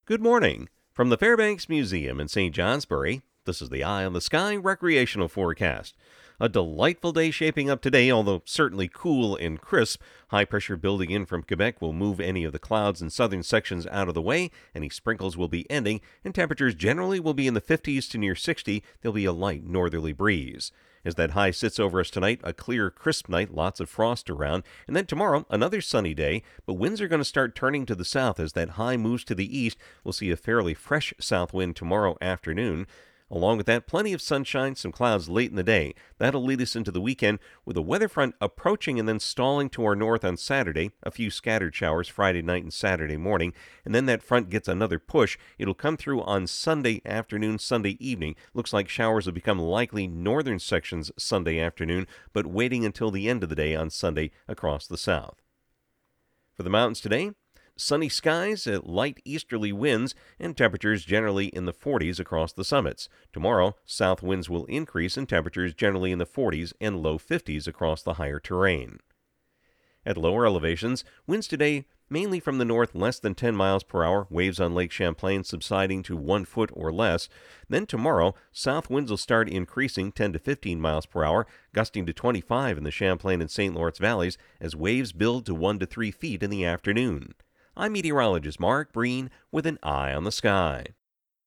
Good morning. From the Fairbanks Museum in St. Johnsbury, this is the Eye on the Sky recreational forecast. A delightful day shaping up today, although certainly cool and crisp. High pressure building in from Quebec will move any of the clouds in southern sections out of the way. Any sprinkles will be ending, and temperatures generally will be in the 50s to near 60. There'll be a light northerly breeze. As that high sits over us tonight, a clear, crisp night, lots of frost around. And then tomorrow, another sunny day, but winds are going to start turning to the south as that high moves to the east. We'll see a fairly fresh south wind tomorrow afternoon. Along with that, plenty of sunshine, some clouds late in the day. That'll lead us into the weekend with a weather front approaching and then stalling to our north on Saturday. A few scattered showers Friday night and Saturday morning. And then that front gets another push. It'll come through on Sunday afternoon, Sunday evening. Looks like showers will become likely northern sections Sunday afternoon, but waiting until the end of the day on Sunday across the south. For the mountains today, sunny skies, light easterly winds, and temperatures generally in the 40s across the summits. Tomorrow, south winds will increase and temperatures generally in the 40s and low 50s across the higher terrain. At lower elevations, winds today mainly from the north less than 10 miles per hour, waves on Lake Champlain subsiding to 1 foot or less. Then tomorrow, south winds will start increasing 10 to 15 miles per hour, gusting to 25 in the Champlain and St. Lawrence valleys as waves build to 1 to 3 feet in the afternoon. I'm meteorologist Mark Breen with an Eye on the Sky.